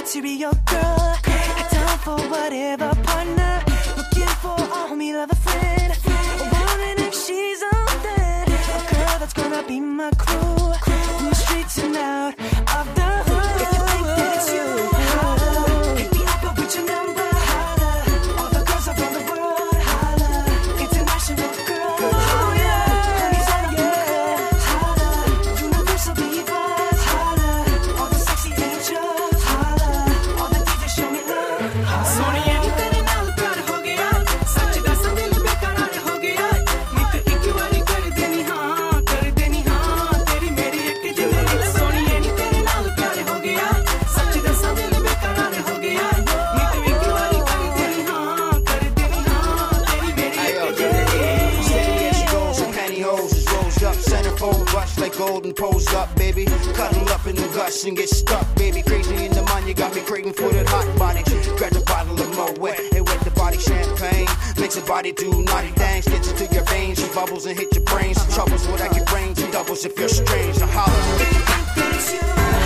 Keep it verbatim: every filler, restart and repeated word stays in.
material girl. Down for whatever partner. Looking for a homie, love a friend. Wondering if she's on that. A girl that's gonna be my crew. From the streets and out of the hood. If you think that it's you, holla. Hit me up and put your number, holla. All the girls around the world, holla. International girl, oh yeah. Honey's all over the club, holla. Universal divas, holla. All the sexy angels, holla. All the D Js show me love, holla. Sonia नी तेरे नाल प्यार हो गया सच दसां दिल बेकरार हो गया नित एक बारी कर देनी हाँ कर देनी हाँ तेरी मेरी एक जिंदगी सोनिया नी तेरे नाल प्यार हो गया सच दसां दिल बेकरार हो गया नित एक बारी कर देनी हाँ कर देनी हाँ तेरी मेरी एक जिंदगी Steady as she goes, her pantyhose is rose up. Centerfold, rush like golden pose up, baby. Cuddle up in the guts and get stuck, baby. Crazy in the mind, you got me craving for that hot body. Grab the bottle of Moet, wet and wet the body champagne. Makes the body do naughty things, gets into your veins. She bubbles and hit your brains. Troubles when I get brains, doubles if you're strange. So holler. If you think that it's you,